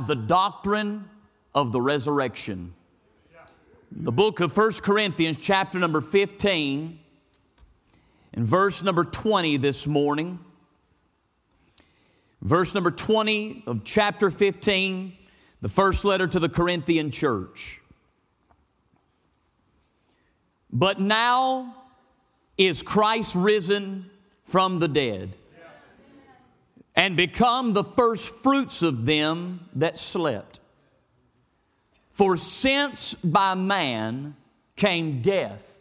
the doctrine of the resurrection. The book of 1 Corinthians, chapter number 15, and verse number 20 this morning. Verse number 20 of chapter 15, the first letter to the Corinthian church. But now is Christ risen from the dead, and become the first fruits of them that slept. For since by man came death,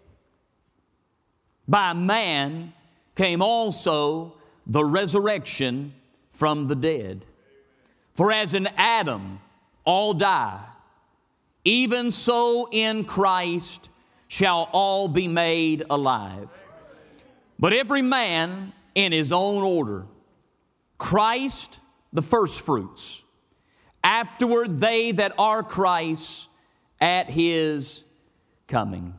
by man came also the resurrection from the dead. For as in Adam all die, even so in Christ shall all be made alive. But every man in his own order. Christ the firstfruits, afterward they that are Christ at His coming.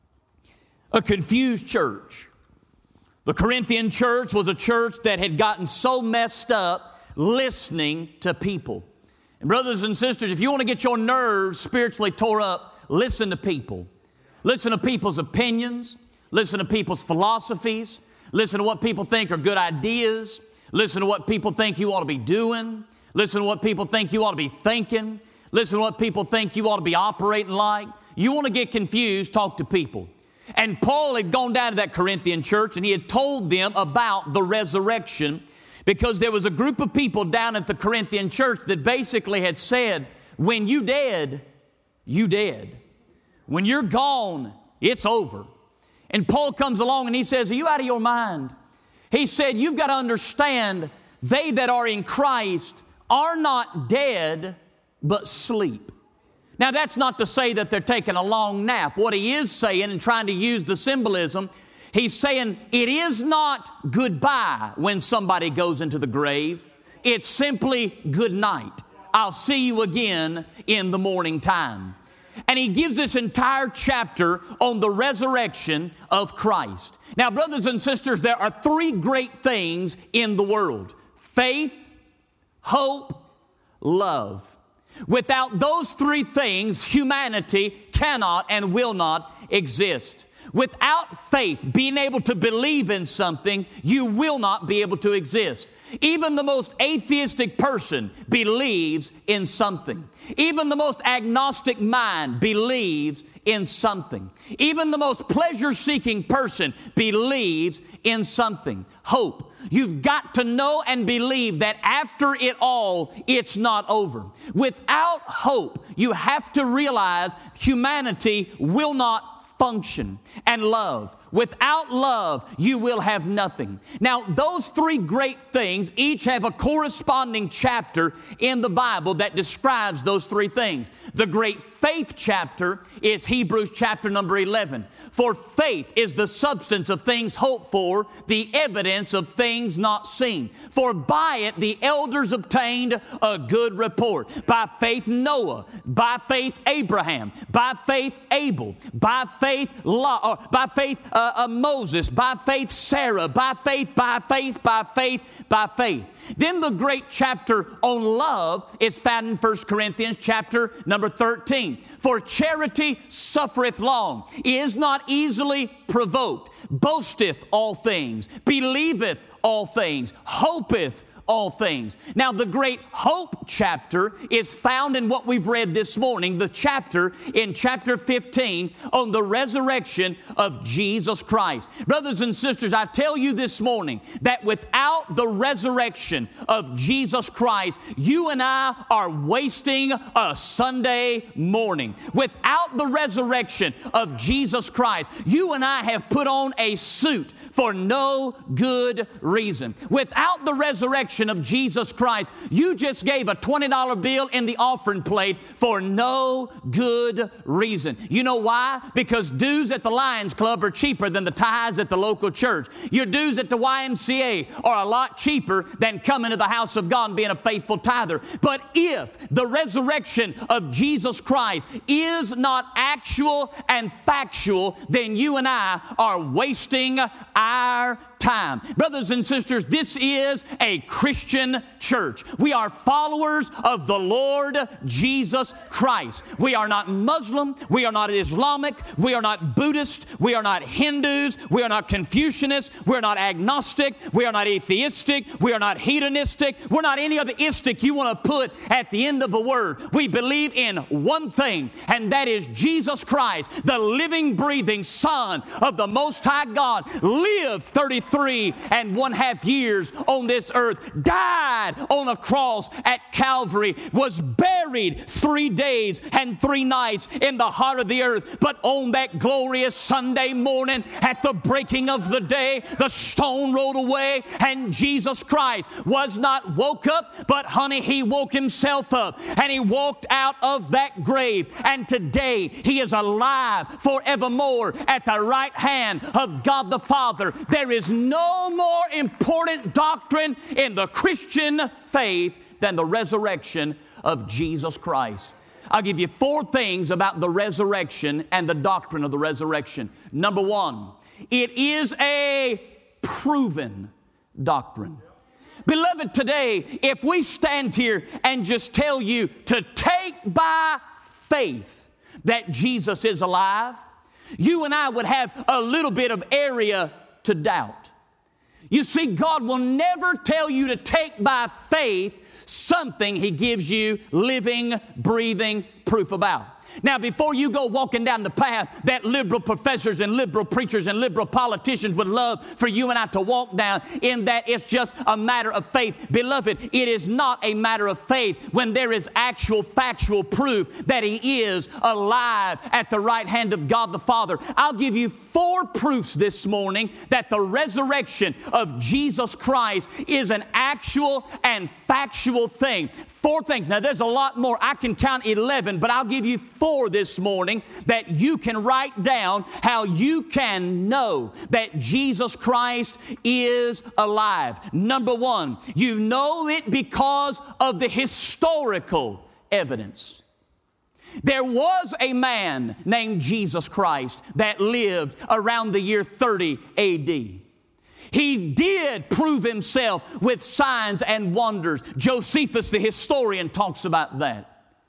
A confused church. The Corinthian church was a church that had gotten so messed up listening to people. And brothers and sisters, if you want to get your nerves spiritually tore up, listen to people. Listen to people's opinions. Listen to people's philosophies. Listen to what people think are good ideas. Listen to what people think you ought to be doing. Listen to what people think you ought to be thinking. Listen to what people think you ought to be operating like. You want to get confused, talk to people. And Paul had gone down to that Corinthian church and he had told them about the resurrection, because there was a group of people down at the Corinthian church that basically had said, when you dead, you dead. When you're gone, it's over. And Paul comes along and he says, are you out of your mind? He said, you've got to understand, they that are in Christ are not dead, but sleep. Now, that's not to say that they're taking a long nap. What he is saying, and trying to use the symbolism, he's saying it is not goodbye when somebody goes into the grave. It's simply good night. I'll see you again in the morning time. And he gives this entire chapter on the resurrection of Christ. Now, brothers and sisters, there are three great things in the world: faith, hope, love. Without those three things, humanity cannot and will not exist. Without faith, being able to believe in something, you will not be able to exist. Even the most atheistic person believes in something. Even the most agnostic mind believes in something. Even the most pleasure-seeking person believes in something. Hope. You've got to know and believe that after it all, it's not over. Without hope, you have to realize humanity will not function. And love. Without love, you will have nothing. Now, those three great things each have a corresponding chapter in the Bible that describes those three things. The great faith chapter is Hebrews chapter number 11. For faith is the substance of things hoped for, the evidence of things not seen. For by it the elders obtained a good report. By faith Noah, by faith Abraham, by faith Abel, by faith Moses, by faith Sarah, by faith. Then the great chapter on love is found in 1 Corinthians chapter number 13. For charity suffereth long, is not easily provoked, boasteth all things, believeth all things, hopeth all things. Now, the great hope chapter is found in what we've read this morning, the chapter in chapter 15 on the resurrection of Jesus Christ. Brothers and sisters, I tell you this morning that without the resurrection of Jesus Christ, you and I are wasting a Sunday morning. Without the resurrection of Jesus Christ, you and I have put on a suit for no good reason. Without the resurrection of Jesus Christ, you just gave a $20 bill in the offering plate for no good reason. You know why? Because dues at the Lions Club are cheaper than the tithes at the local church. Your dues at the YMCA are a lot cheaper than coming to the house of God and being a faithful tither. But if the resurrection of Jesus Christ is not actual and factual, then you and I are wasting our time. Brothers and sisters, this is a Christian church. We are followers of the Lord Jesus Christ. We are not Muslim. We are not Islamic. We are not Buddhist. We are not Hindus. We are not Confucianists. We are not agnostic. We are not atheistic. We are not hedonistic. We're not any other istic you want to put at the end of a word. We believe in one thing, and that is Jesus Christ, the living, breathing Son of the Most High God, lived 33 and 1/2 years on this earth, died on a cross at Calvary, was buried 3 days and 3 nights in the heart of the earth. But on that glorious Sunday morning, at the breaking of the day, the stone rolled away, and Jesus Christ was not woke up, but honey, He woke Himself up, and He walked out of that grave, and today He is alive forevermore at the right hand of God the Father. There is no more important doctrine in the Christian faith than the resurrection of Jesus Christ. I'll give you 4 things about the resurrection and the doctrine of the resurrection. Number 1, it is a proven doctrine. Beloved, today, if we stand here and just tell you to take by faith that Jesus is alive, you and I would have a little bit of area to doubt. You see, God will never tell you to take by faith something He gives you living, breathing proof about. Now, before you go walking down the path that liberal professors and liberal preachers and liberal politicians would love for you and I to walk down, in that it's just a matter of faith. Beloved, it is not a matter of faith when there is actual factual proof that He is alive at the right hand of God the Father. I'll give you 4 proofs this morning that the resurrection of Jesus Christ is an actual and factual thing. 4 things. Now, there's a lot more. I can count 11, but I'll give you 4 this morning that you can write down how you can know that Jesus Christ is alive. Number 1, you know it because of the historical evidence. There was a man named Jesus Christ that lived around the year 30 A.D. He did prove Himself with signs and wonders. Josephus, the historian, talks about that.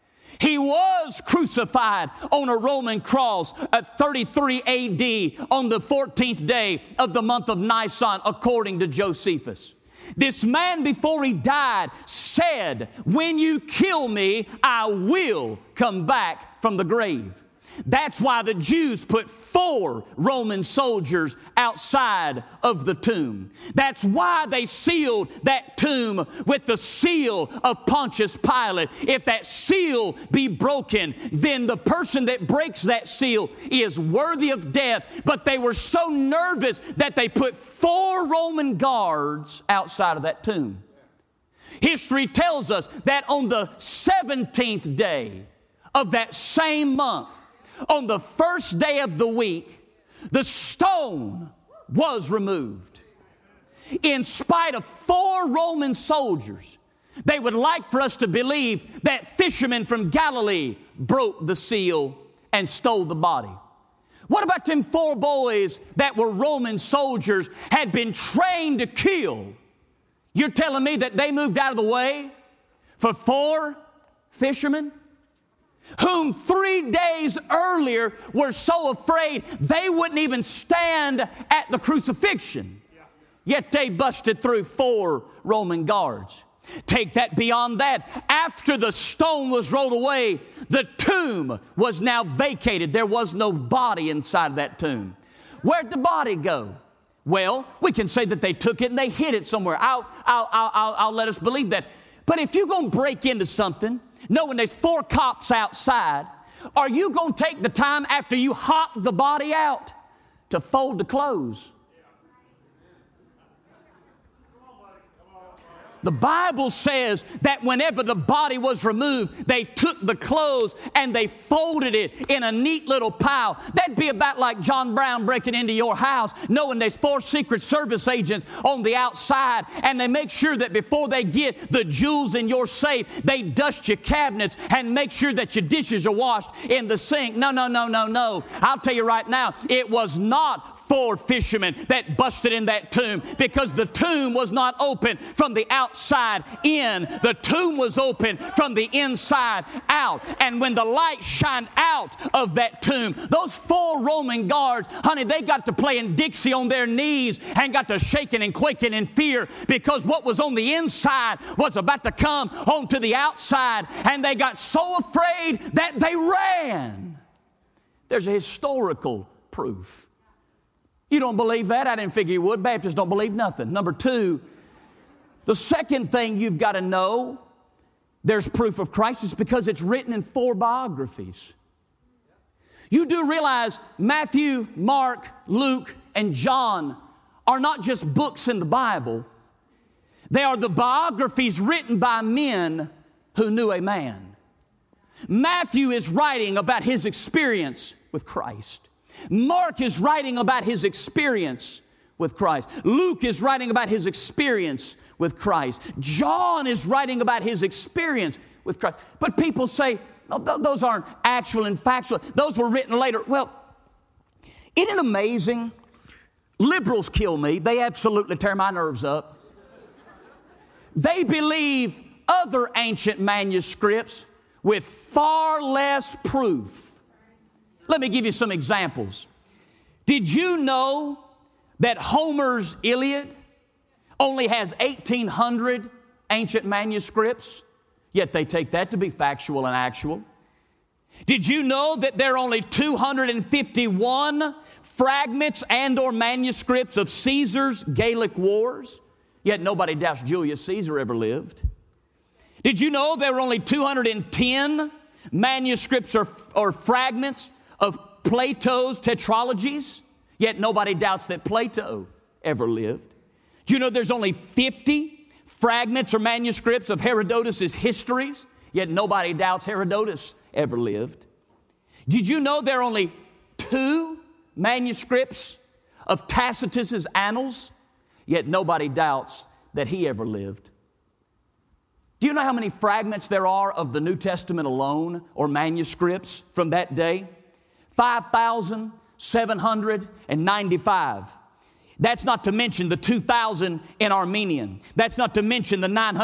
He was crucified on a Roman cross at 33 A.D. on the 14th day of the month of Nisan, according to Josephus. This man, before he died, said, "When you kill me, I will come back from the grave." That's why the Jews put 4 Roman soldiers outside of the tomb. That's why they sealed that tomb with the seal of Pontius Pilate. If that seal be broken, then the person that breaks that seal is worthy of death. But they were so nervous that they put 4 Roman guards outside of that tomb. History tells us that on the 17th day of that same month, on the first day of the week, the stone was removed. In spite of 4 Roman soldiers, they would like for us to believe that fishermen from Galilee broke the seal and stole the body. What about them 4 boys that were Roman soldiers, had been trained to kill? You're telling me that they moved out of the way for 4 fishermen? Whom 3 days earlier were so afraid they wouldn't even stand at the crucifixion. Yet they busted through 4 Roman guards. Take that beyond that. After the stone was rolled away, the tomb was now vacated. There was no body inside of that tomb. Where'd the body go? Well, we can say that they took it and they hid it somewhere. I'll let us believe that. But if you're going to break into something, knowing there's 4 cops outside, are you going to take the time after you hop the body out to fold the clothes? The Bible says that whenever the body was removed, they took the clothes and they folded it in a neat little pile. That'd be about like John Brown breaking into your house, knowing there's 4 Secret Service agents on the outside, and they make sure that before they get the jewels in your safe, they dust your cabinets and make sure that your dishes are washed in the sink. No. I'll tell you right now, it was not 4 fishermen that busted in that tomb, because the tomb was not open from the outside in. The tomb was open from the inside out. And when the light shined out of that tomb, those 4 Roman guards, honey, they got to playing Dixie on their knees and got to shaking and quaking in fear, because what was on the inside was about to come onto the outside, and they got so afraid that they ran. There's a historical proof. You don't believe that? I didn't figure you would. Baptists don't believe nothing. Number 2, the second thing you've got to know, there's proof of Christ, is because it's written in 4 biographies. You do realize Matthew, Mark, Luke, and John are not just books in the Bible. They are the biographies written by men who knew a man. Matthew is writing about his experience with Christ. Mark is writing about his experience with Christ. Luke is writing about his experience with Christ. John is writing about his experience with Christ. But people say, those aren't actual and factual. Those were written later. Well, isn't it amazing? Liberals kill me. They absolutely tear my nerves up. They believe other ancient manuscripts with far less proof. Let me give you some examples. Did you know that Homer's Iliad only has 1,800 ancient manuscripts, yet they take that to be factual and actual? Did you know that there are only 251 fragments and or manuscripts of Caesar's Gallic Wars, yet nobody doubts Julius Caesar ever lived? Did you know there were only 210 manuscripts or fragments of Plato's tetralogies, yet nobody doubts that Plato ever lived? Do you know there's only 50 fragments or manuscripts of Herodotus' histories, yet nobody doubts Herodotus ever lived? Did you know there are only 2 manuscripts of Tacitus' Annals, yet nobody doubts that he ever lived? Do you know how many fragments there are of the New Testament alone, or manuscripts from that day? 5,795. That's not to mention the 2,000 in Armenian. That's not to mention the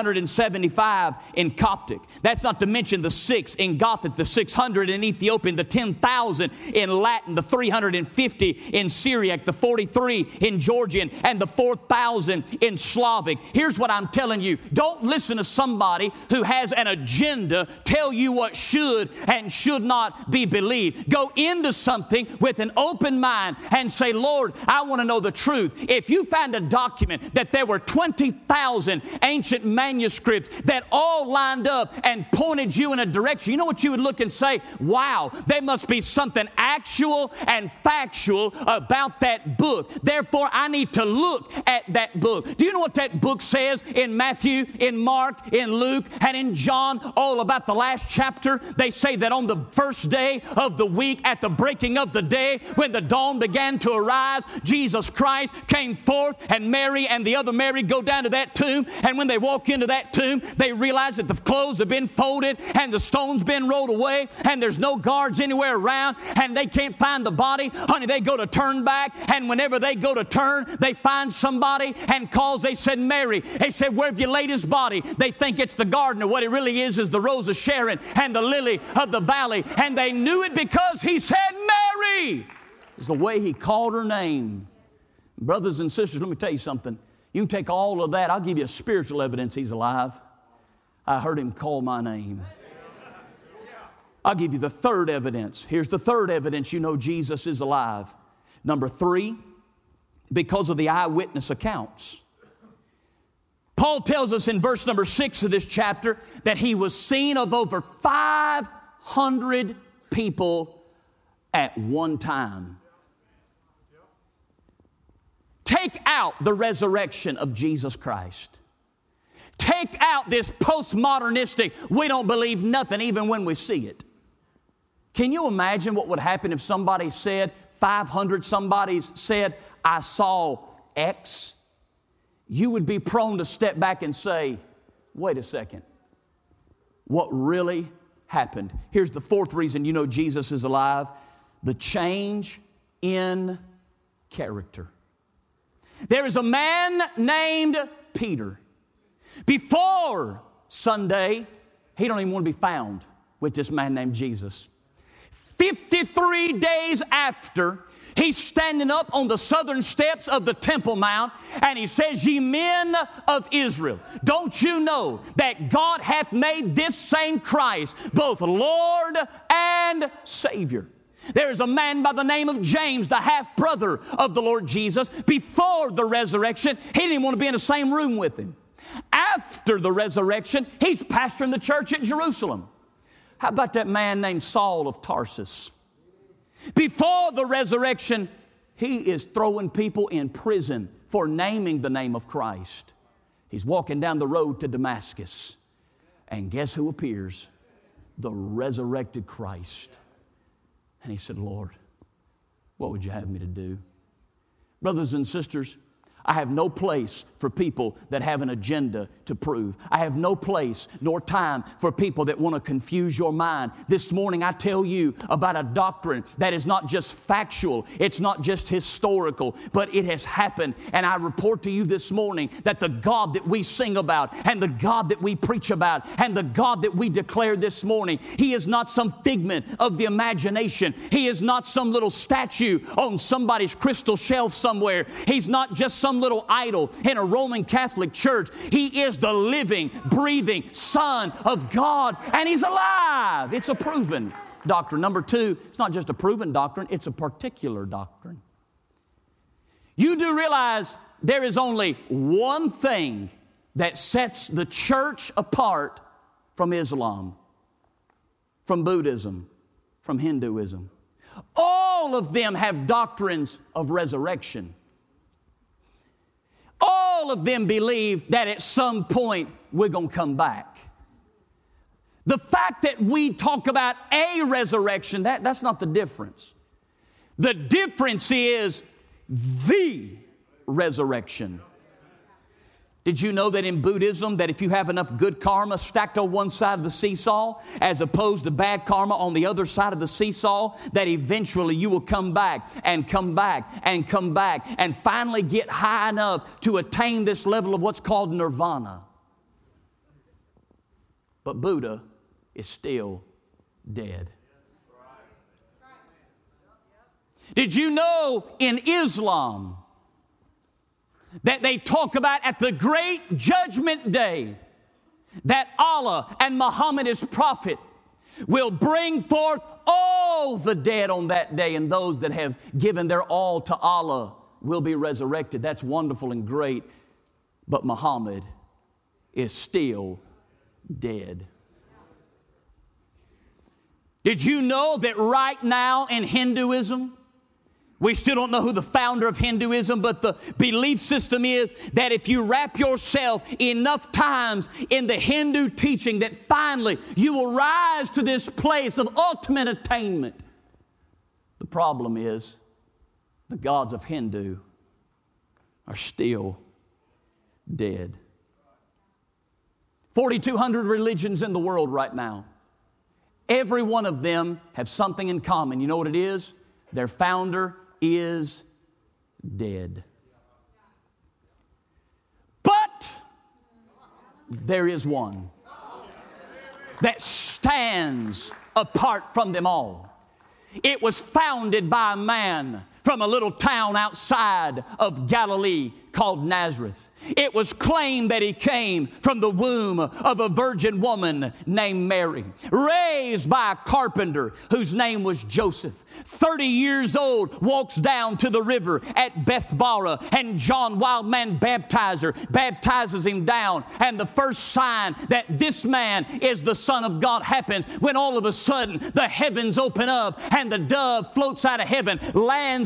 975 in Coptic. That's not to mention the 6 in Gothic, the 600 in Ethiopian, the 10,000 in Latin, the 350 in Syriac, the 43 in Georgian, and the 4,000 in Slavic. Here's what I'm telling you. Don't listen to somebody who has an agenda tell you what should and should not be believed. Go into something with an open mind and say, Lord, I want to know the truth. If you find a document that there were 20,000 ancient manuscripts that all lined up and pointed you in a direction, you know what you would look and say? Wow, there must be something actual and factual about that book. Therefore, I need to look at that book. Do you know what that book says in Matthew, in Mark, in Luke, and in John, all about the last chapter? They say that on the first day of the week, at the breaking of the day, when the dawn began to arise, Jesus Christ came forth, and Mary and the other Mary go down to that tomb. And when they walk into that tomb, they realize that the clothes have been folded and the stone's been rolled away and there's no guards anywhere around and they can't find the body. Honey, they go to turn back, and whenever they go to turn, they find somebody and calls. They said, Mary. They said, where have you laid his body? They think it's the gardener. What it really is the rose of Sharon and the lily of the valley. And they knew it because he said, Mary. It's the way he called her name. Brothers and sisters, let me tell you something. You can take all of that. I'll give you a spiritual evidence he's alive. I heard him call my name. I'll give you the third evidence. Here's the third evidence you know Jesus is alive. Number 3, because of the eyewitness accounts. Paul tells us in verse number 6 of this chapter that he was seen of over 500 people at one time. Take out the resurrection of Jesus Christ. Take out this postmodernistic, we don't believe nothing even when we see it. Can you imagine what would happen if somebody said, 500 somebodies said, I saw X? You would be prone to step back and say, wait a second. What really happened? Here's the fourth reason you know Jesus is alive. The change in character. There is a man named Peter. Before Sunday, he don't even want to be found with this man named Jesus. 53 days after, he's standing up on the southern steps of the Temple Mount, and he says, ye men of Israel, don't you know that God hath made this same Christ both Lord and Savior? There is a man by the name of James, the half-brother of the Lord Jesus. Before the resurrection, he didn't even want to be in the same room with him. After the resurrection, he's pastoring the church at Jerusalem. How about that man named Saul of Tarsus? Before the resurrection, he is throwing people in prison for naming the name of Christ. He's walking down the road to Damascus. And guess who appears? The resurrected Christ. And he said, Lord, what would you have me to do? Brothers and sisters, I have no place for people that have an agenda to prove. I have no place nor time for people that want to confuse your mind. This morning I tell you about a doctrine that is not just factual, it's not just historical, but it has happened. And I report to you this morning that the God that we sing about and the God that we preach about and the God that we declare this morning, He is not some figment of the imagination. He is not some little statue on somebody's crystal shelf somewhere. He's not just some little idol in a Roman Catholic church. He is the living, breathing Son of God, and He's alive. It's a proven doctrine. Number two, it's not just a proven doctrine, it's a particular doctrine. You do realize there is only one thing that sets the church apart from Islam, from Buddhism, from Hinduism. All of them have doctrines of resurrection. All of them believe that at some point we're going to come back. The fact that we talk about a resurrection, that's not the difference. The difference is the resurrection. Did you know that in Buddhism that if you have enough good karma stacked on one side of the seesaw as opposed to bad karma on the other side of the seesaw, that eventually you will come back and come back and come back and finally get high enough to attain this level of what's called nirvana. But Buddha is still dead. Did you know in Islam that they talk about at the great judgment day that Allah and Muhammad, His prophet, will bring forth all the dead on that day, and those that have given their all to Allah will be resurrected. That's wonderful and great, but Muhammad is still dead. Did you know that right now in Hinduism, we still don't know who the founder of Hinduism, but the belief system is that if you wrap yourself enough times in the Hindu teaching, that finally you will rise to this place of ultimate attainment. The problem is the gods of Hindu are still dead. 4,200 religions in the world right now. Every one of them have something in common. You know what it is? Their founder is dead. But there is one that stands apart from them all. It was founded by a man from a little town outside of Galilee called Nazareth. It was claimed that he came from the womb of a virgin woman named Mary, raised by a carpenter whose name was Joseph. 30 years old, walks down to the river at Bethbara, and John, Wildman Baptizer, baptizes him down. And the first sign that this man is the Son of God happens when all of a sudden the heavens open up and the dove floats out of heaven, lands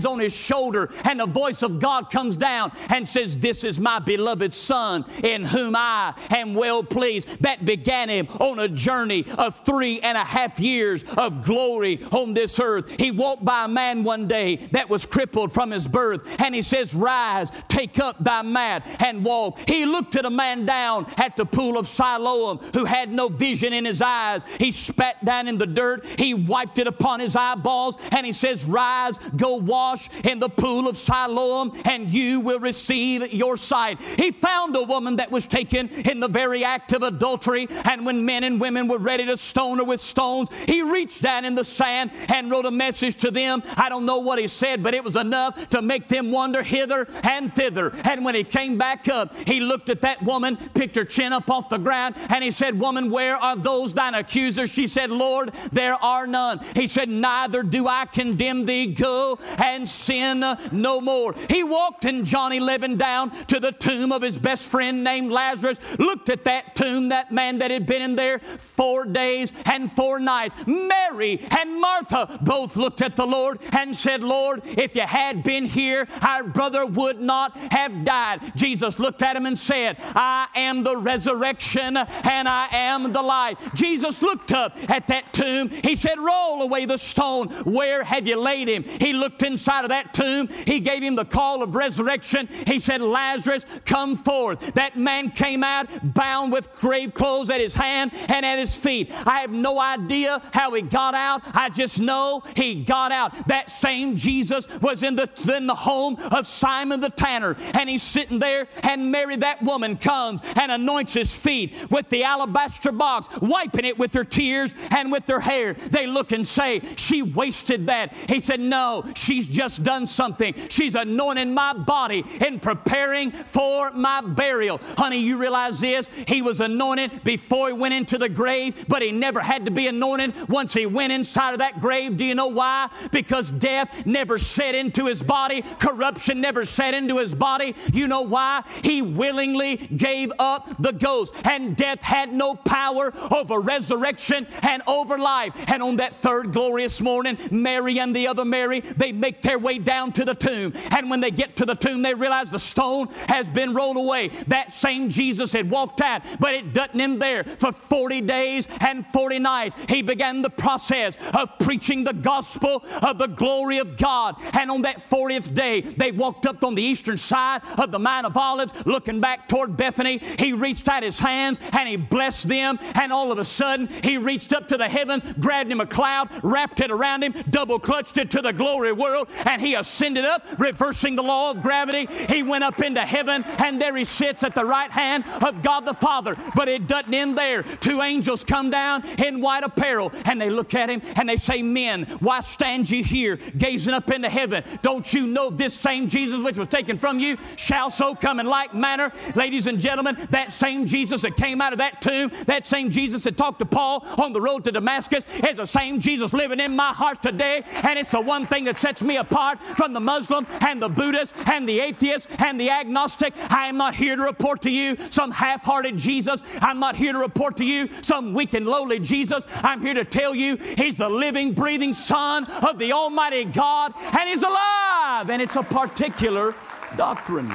on his shoulder, and the voice of God comes down and says, "This is my beloved Son in whom I am well pleased." That began him on a journey of 3.5 years of glory on this earth. He walked by a man one day that was crippled from his birth, and he says, "Rise, take up thy mat and walk." He looked at a man down at the pool of Siloam who had no vision in his eyes. He spat down in the dirt. He wiped it upon his eyeballs, and he says, "Rise, go wash in the pool of Siloam, and you will receive your sight." He found a woman that was taken in the very act of adultery, and when men and women were ready to stone her with stones, he reached down in the sand and wrote a message to them. I don't know what he said, but it was enough to make them wander hither and thither. And when he came back up, he looked at that woman, picked her chin up off the ground, and he said, "Woman, where are those thine accusers?" She said, "Lord, there are none." He said, "Neither do I condemn thee. Go and sin no more." He walked in John 11 down to the tomb of his best friend named Lazarus, looked at that tomb, that man that had been in there 4 days and 4 nights. Mary and Martha both looked at the Lord and said, "Lord, if you had been here, our brother would not have died." Jesus looked at him and said, "I am the resurrection and I am the life." Jesus looked up at that tomb. He said, "Roll away the stone. Where have you laid him?" He looked inside of that tomb. He gave him the call of resurrection. He said, "Lazarus, come forth." That man came out bound with grave clothes at his hand and at his feet. I have no idea how he got out. I just know he got out. That same Jesus was in the home of Simon the tanner, and he's sitting there, and Mary, that woman, comes and anoints his feet with the alabaster box, wiping it with her tears and with her hair. They look and say, "She wasted that." He said, "No, she's just done something. She's anointing my body in preparing for my burial." Honey, you realize this? He was anointed before he went into the grave, but he never had to be anointed once he went inside of that grave. Do you know why? Because death never set into his body. Corruption never set into his body. You know why? He willingly gave up the ghost, and death had no power over resurrection and over life. And on that third glorious morning, Mary and the other Mary, they make their way down to the tomb. And when they get to the tomb, they realize the stone has been rolled away. That same Jesus had walked out, but it doesn't end there. For 40 days and 40 nights, he began the process of preaching the gospel of the glory of God. And on that 40th day, they walked up on the eastern side of the Mount of Olives, looking back toward Bethany. He reached out his hands and he blessed them. And all of a sudden, he reached up to the heavens, grabbed him a cloud, wrapped it around him, double clutched it to the glory world, and he ascended up, reversing the law of gravity. He went up into heaven, and there he sits at the right hand of God the Father. But it doesn't end there. 2 angels come down in white apparel, and they look at him and they say, "Men, why stand you here gazing up into heaven? Don't you know this same Jesus which was taken from you shall so come in like manner?" Ladies and gentlemen, that same Jesus that came out of that tomb, that same Jesus that talked to Paul on the road to Damascus, is the same Jesus living in my heart today. And it's the one thing that sets me apart from the Muslim and the Buddhist and the atheist and the agnostic. I am not here to report to you some half-hearted Jesus. I'm not here to report to you some weak and lowly Jesus. I'm here to tell you he's the living, breathing Son of the Almighty God, and he's alive, and it's a particular doctrine.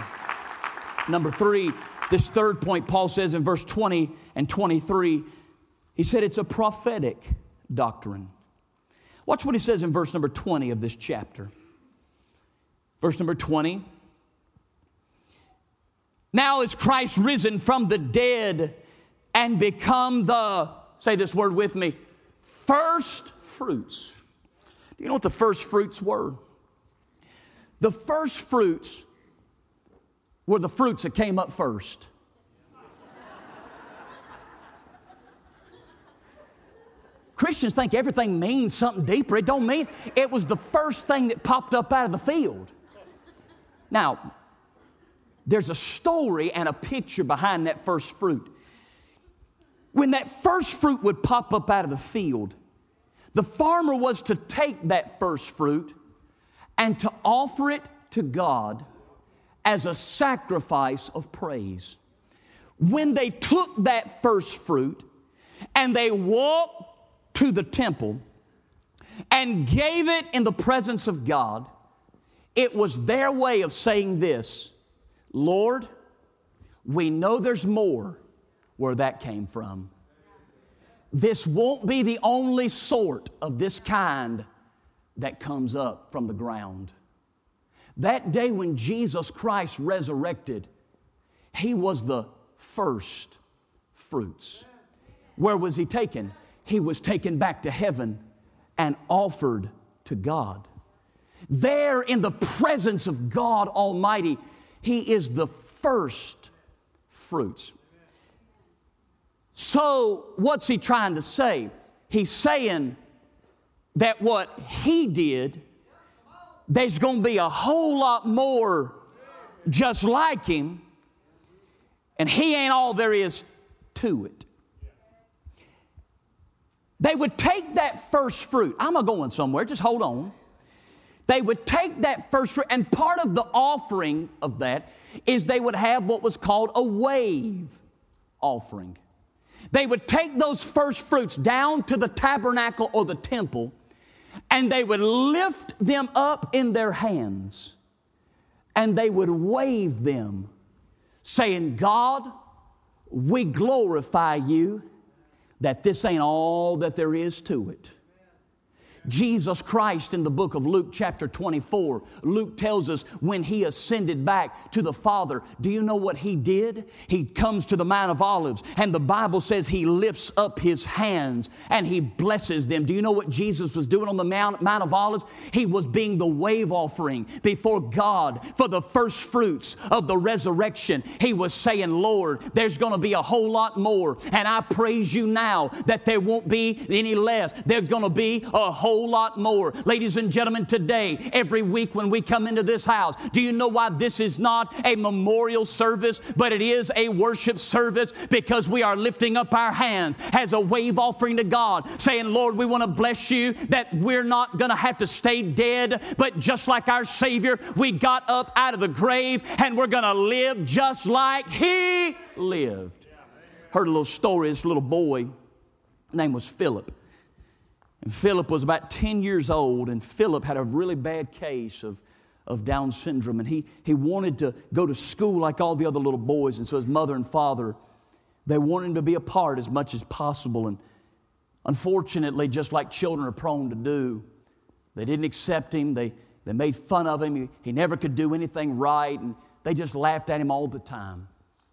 Number 3, this third point, Paul says in verse 20 and 23, he said it's a prophetic doctrine. Watch what he says in verse number 20 of this chapter. Verse number 20. "Now is Christ risen from the dead and become the," say this word with me, "first fruits." Do you know what the first fruits were? The first fruits were the fruits that came up first. Christians think everything means something deeper. It don't mean. It was the first thing that popped up out of the field. Now, there's a story and a picture behind that first fruit. When that first fruit would pop up out of the field, the farmer was to take that first fruit and to offer it to God as a sacrifice of praise. When they took that first fruit and they walked to the temple and gave it in the presence of God, It was their way of saying this: Lord, we know there's more where that came from. This won't be the only sort of this kind that comes up from the ground. That day when Jesus Christ resurrected, He was the first fruits. Where was He taken? He was taken back to heaven and offered to God. There in the presence of God Almighty, He is the first fruits. So what's He trying to say? He's saying that what He did, there's going to be a whole lot more just like Him, and He ain't all there is to it. They would take that first fruit. I'm not going somewhere, just hold on. They would take that first fruit, and part of the offering of that is they would have what was called a wave offering. They would take those first fruits down to the tabernacle or the temple, and they would lift them up in their hands, and they would wave them, saying, God, we glorify You that this ain't all that there is to it. Jesus Christ in the book of Luke chapter 24, Luke tells us when He ascended back to the Father, do you know what He did? He comes to the Mount of Olives, and the Bible says He lifts up His hands and He blesses them. Do you know what Jesus was doing on the Mount of Olives? He was being the wave offering before God for the first fruits of the resurrection. He was saying, Lord, there's going to be a whole lot more, and I praise You now that there won't be any less. There's going to be a whole lot more. Ladies and gentlemen, today, every week when we come into this house, do you know why this is not a memorial service, but it is a worship service? Because we are lifting up our hands as a wave offering to God, saying, Lord, we want to bless You that we're not going to have to stay dead, but just like our Savior, we got up out of the grave and we're going to live just like He lived. Heard a little story. This little boy, his name was Philip. And Philip was about 10 years old, and Philip had a really bad case of Down syndrome, and he wanted to go to school like all the other little boys, and so his mother and father, they wanted him to be apart as much as possible, and unfortunately, just like children are prone to do, they didn't accept him, they made fun of him, he never could do anything right, and they just laughed at him all the time.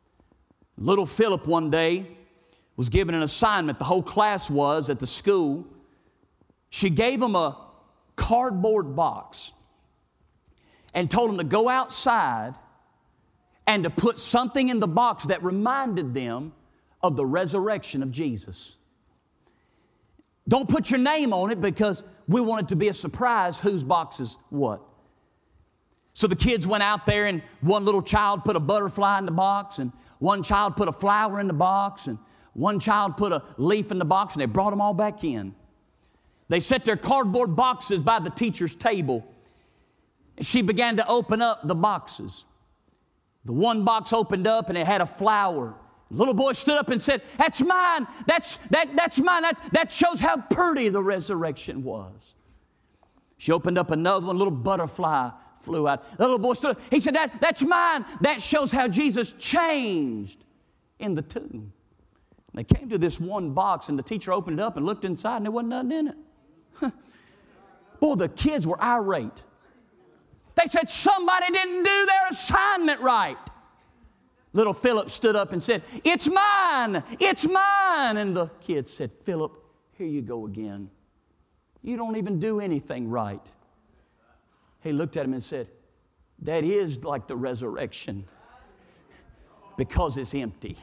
Little Philip one day was given an assignment, the whole class was at the school. She gave him a cardboard box and told him to go outside and to put something in the box that reminded them of the resurrection of Jesus. Don't put your name on it because we want it to be a surprise whose box is what. So the kids went out there, and one little child put a butterfly in the box, and one child put a flower in the box, and one child put a leaf in the box, and they brought them all back in. They set their cardboard boxes by the teacher's table. And she began to open up the boxes. The one box opened up and it had a flower. The little boy stood up and said, "That's mine. That's mine. That shows how pretty the resurrection was." She opened up another one, a little butterfly flew out. The little boy stood up. He said, "That's mine. That shows how Jesus changed in the tomb." And they came to this one box, and the teacher opened it up and looked inside, and there wasn't nothing in it. Boy, the kids were irate. They said somebody didn't do their assignment right. Little Philip stood up and said, "It's mine, it's mine." And the kids said, "Philip, here you go again. You don't even do anything right." He looked at him and said, "That is like the resurrection because it's empty."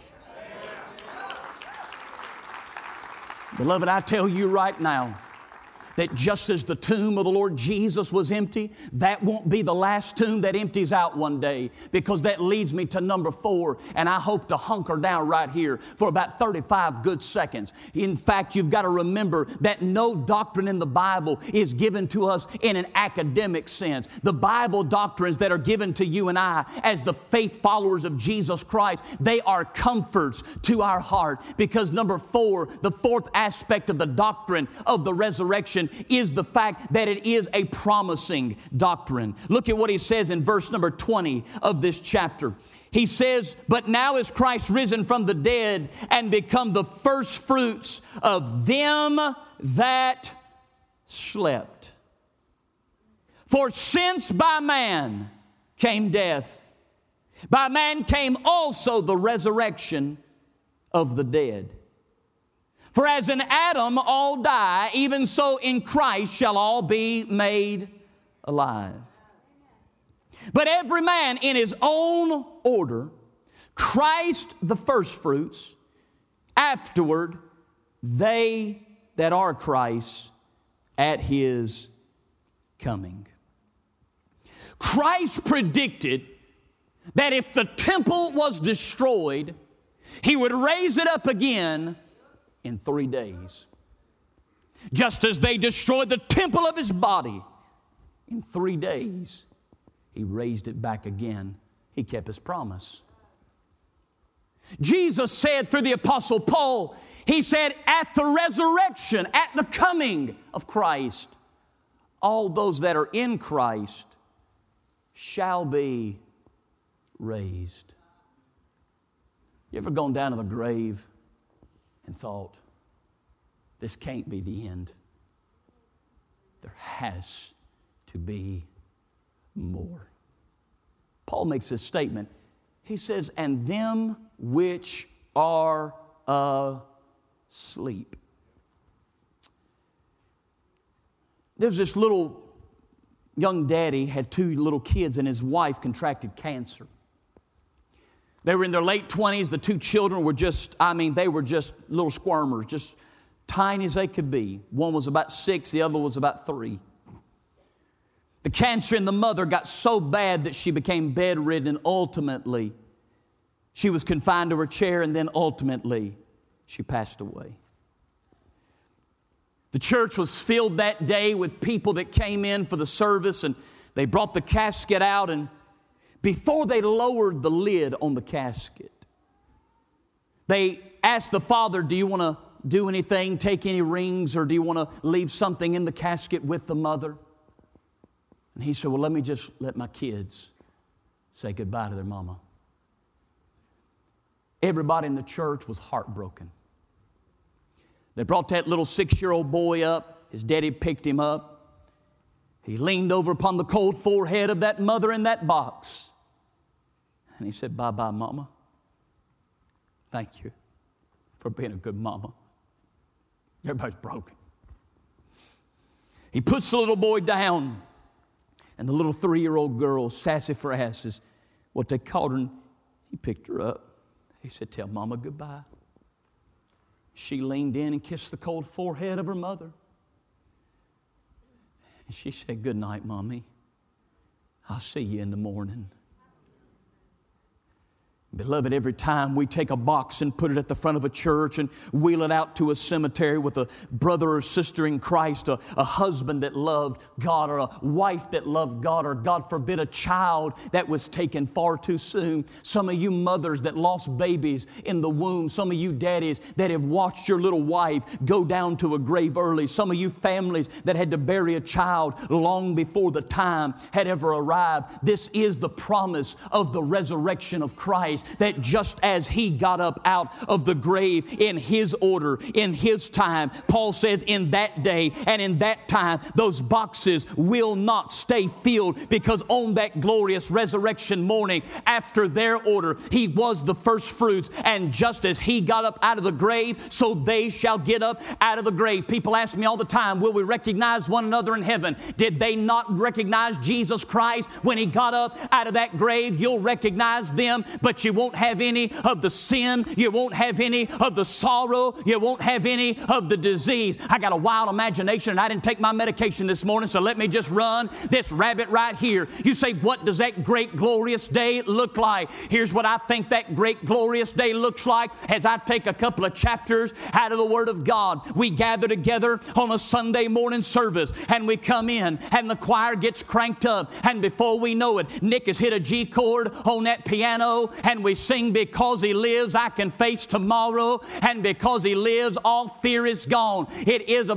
Beloved, I tell you right now that just as the tomb of the Lord Jesus was empty, that won't be the last tomb that empties out one day, because that leads me to number 4, and I hope to hunker down right here for about 35 good seconds. In fact, you've got to remember that no doctrine in the Bible is given to us in an academic sense. The Bible doctrines that are given to you and I as the faith followers of Jesus Christ, they are comforts to our heart, because number 4, the fourth aspect of the doctrine of the resurrection resurrection is the fact that it is a promising doctrine. Look at what he says in verse number 20 of this chapter. He says, "But now is Christ risen from the dead and become the first fruits of them that slept. For since by man came death, by man came also the resurrection of the dead. For as in Adam all die, even so in Christ shall all be made alive. But every man in his own order, Christ the firstfruits, afterward they that are Christ at his coming." Christ predicted that if the temple was destroyed, he would raise it up again in 3 days. Just as they destroyed the temple of his body, in 3 days, he raised it back again. He kept his promise. Jesus said through the Apostle Paul, he said, at the resurrection, at the coming of Christ, all those that are in Christ shall be raised. You ever gone down to the grave and thought, this can't be the end? There has to be more. Paul makes this statement. He says, "And them which are asleep." There's this little young daddy, had 2 little kids, and his wife contracted cancer. They were in their late 20s. The 2 children were they were just little squirmers, just tiny as they could be. One was about 6, the other was about 3. The cancer in the mother got so bad that she became bedridden, and ultimately she was confined to her chair, and then ultimately she passed away. The church was filled that day with people that came in for the service, and they brought the casket out, and before they lowered the lid on the casket, they asked the father, "Do you want to do anything, take any rings, or do you want to leave something in the casket with the mother?" And he said, "Well, let me just let my kids say goodbye to their mama." Everybody in the church was heartbroken. They brought that little 6-year-old boy up. His daddy picked him up. He leaned over upon the cold forehead of that mother in that box. And he said, "Bye-bye, Mama. Thank you for being a good mama." Everybody's broken. He puts the little boy down, and the little 3-year-old girl, Sassafras is what they called her, and he picked her up. He said, "Tell Mama goodbye." She leaned in and kissed the cold forehead of her mother. And she said, "Good night, Mommy. I'll see you in the morning." Beloved, every time we take a box and put it at the front of a church and wheel it out to a cemetery with a brother or sister in Christ, a husband that loved God, or a wife that loved God, or God forbid a child that was taken far too soon. Some of you mothers that lost babies in the womb, some of you daddies that have watched your little wife go down to a grave early, some of you families that had to bury a child long before the time had ever arrived. This is the promise of the resurrection of Christ, that just as He got up out of the grave in His order, in His time, Paul says in that day and in that time, those boxes will not stay filled, because on that glorious resurrection morning, after their order, He was the first fruits, and just as He got up out of the grave, so they shall get up out of the grave. People ask me all the time, will we recognize one another in heaven? Did they not recognize Jesus Christ when He got up out of that grave? You'll recognize them, but you won't have any of the sin. You won't have any of the sorrow. You won't have any of the disease. I got a wild imagination, and I didn't take my medication this morning, so let me just run this rabbit right here. You say, what does that great glorious day look like? Here's what I think that great glorious day looks like as I take a couple of chapters out of the Word of God. We gather together on a Sunday morning service, and we come in, and the choir gets cranked up, and before we know it, Nick has hit a G chord on that piano, and we sing, "Because He lives, I can face tomorrow, and because He lives, all fear is gone." It is about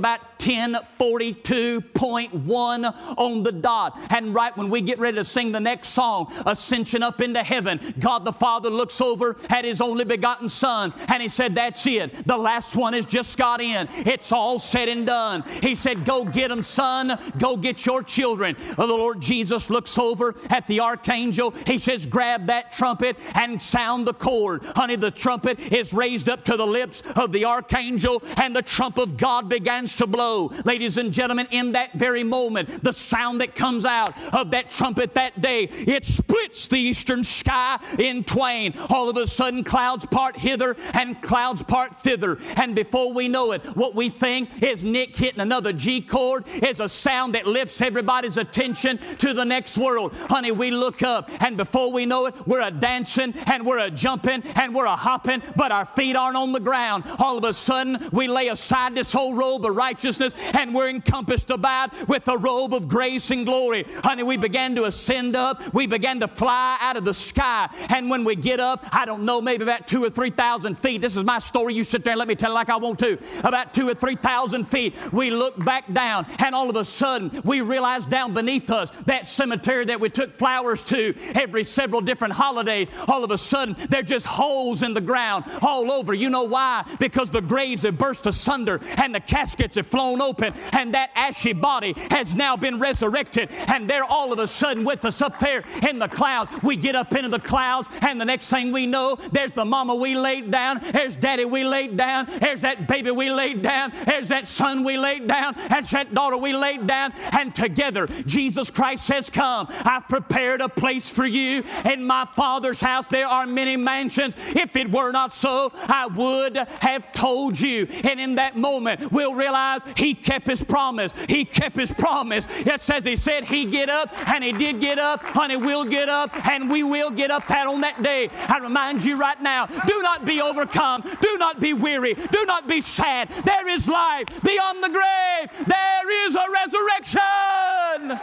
10:42.1 on the dot. And right when we get ready to sing the next song, Ascension Up into Heaven, God the Father looks over at His only begotten Son, and He said, that's it. The last one has just got in. It's all said and done. He said, go get them, son. Go get your children. Well, the Lord Jesus looks over at the archangel. He says, grab that trumpet and sound the cord. Honey, the trumpet is raised up to the lips of the archangel, and the trump of God begins to blow. Ladies and gentlemen, in that very moment, the sound that comes out of that trumpet that day, it splits the eastern sky in twain. All of a sudden, clouds part hither and clouds part thither. And before we know it, what we think is Nick hitting another G chord is a sound that lifts everybody's attention to the next world. Honey, we look up, and before we know it, we're a dancing and we're a jumping and we're a hopping, but our feet aren't on the ground. All of a sudden, we lay aside this whole robe of righteousness, and we're encompassed about with a robe of grace and glory. Honey, we began to ascend up. We began to fly out of the sky. And when we get up, I don't know, maybe about 2,000 or 3,000 feet. This is my story. You sit there and let me tell it like I want to. About 2,000 or 3,000 feet, we look back down, and all of a sudden, we realize down beneath us, that cemetery that we took flowers to every several different holidays, all of a sudden, they're just holes in the ground all over. You know why? Because the graves have burst asunder, and the caskets have flown open, and that ashy body has now been resurrected, and they're all of a sudden with us up there in the clouds. We get up into the clouds, and the next thing we know, there's the mama we laid down, there's daddy we laid down, there's that baby we laid down, there's that son we laid down, there's that daughter we laid down, and together Jesus Christ says, come, I've prepared a place for you. In my Father's house there are many mansions. If it were not so, I would have told you. And in that moment, we'll realize He kept His promise. He kept His promise. It says He said He'd get up, and He did get up. Honey, we'll get up, and we will get up out on that day. I remind you right now, do not be overcome. Do not be weary. Do not be sad. There is life beyond the grave. There is a resurrection.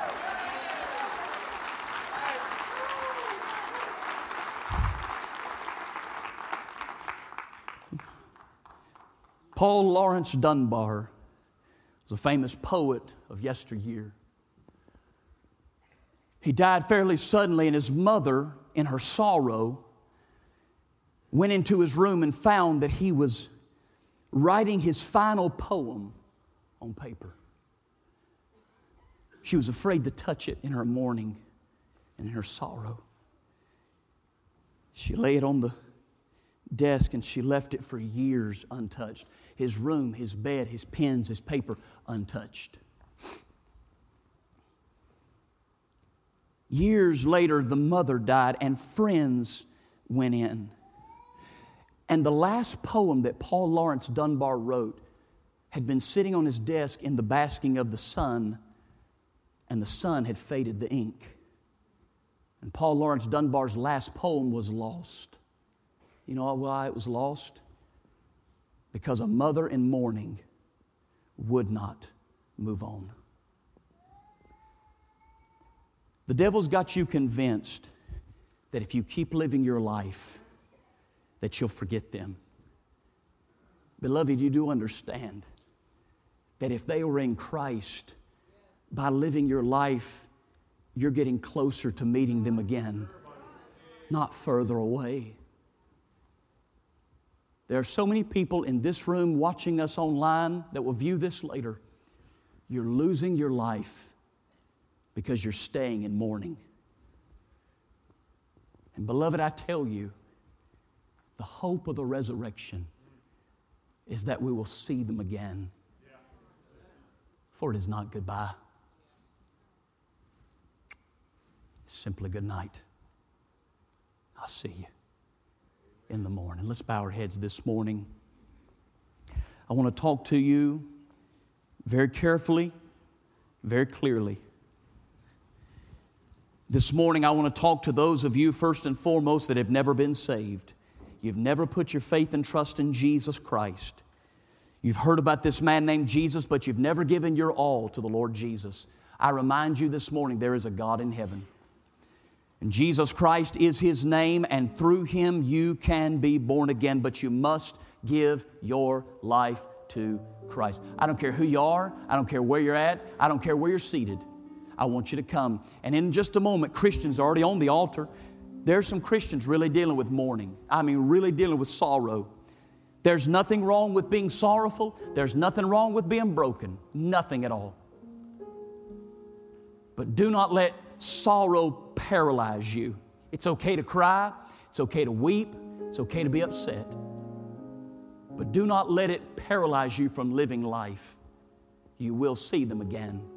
Paul Laurence Dunbar was a famous poet of yesteryear. He died fairly suddenly, and his mother, in her sorrow, went into his room and found that he was writing his final poem on paper. She was afraid to touch it in her mourning and in her sorrow. She laid it on the desk, and she left it for years untouched. His room, his bed, his pens, his paper, untouched. Years later, the mother died, and friends went in. And the last poem that Paul Laurence Dunbar wrote had been sitting on his desk in the basking of the sun, and the sun had faded the ink. And Paul Laurence Dunbar's last poem was lost. You know why it was lost? Because a mother in mourning would not move on. The devil's got you convinced that if you keep living your life, that you'll forget them. Beloved, you do understand that if they were in Christ, by living your life, you're getting closer to meeting them again, not further away. There are so many people in this room watching us online that will view this later. You're losing your life because you're staying in mourning. And beloved, I tell you, the hope of the resurrection is that we will see them again. For it is not goodbye. It's simply good night. I'll see you in the morning. Let's bow our heads this morning. I want to talk to you very carefully, very clearly. This morning I want to talk to those of you first and foremost that have never been saved. You've never put your faith and trust in Jesus Christ. You've heard about this man named Jesus, but you've never given your all to the Lord Jesus. I remind you this morning, there is a God in heaven. And Jesus Christ is His name, and through Him you can be born again, but you must give your life to Christ. I don't care who you are. I don't care where you're at. I don't care where you're seated. I want you to come. And in just a moment, Christians are already on the altar. There's some Christians really dealing with mourning. I mean, really dealing with sorrow. There's nothing wrong with being sorrowful. There's nothing wrong with being broken. Nothing at all. But do not let sorrow paralyze you. It's okay to cry. It's okay to weep. It's okay to be upset. But do not let it paralyze you from living life. You will see them again.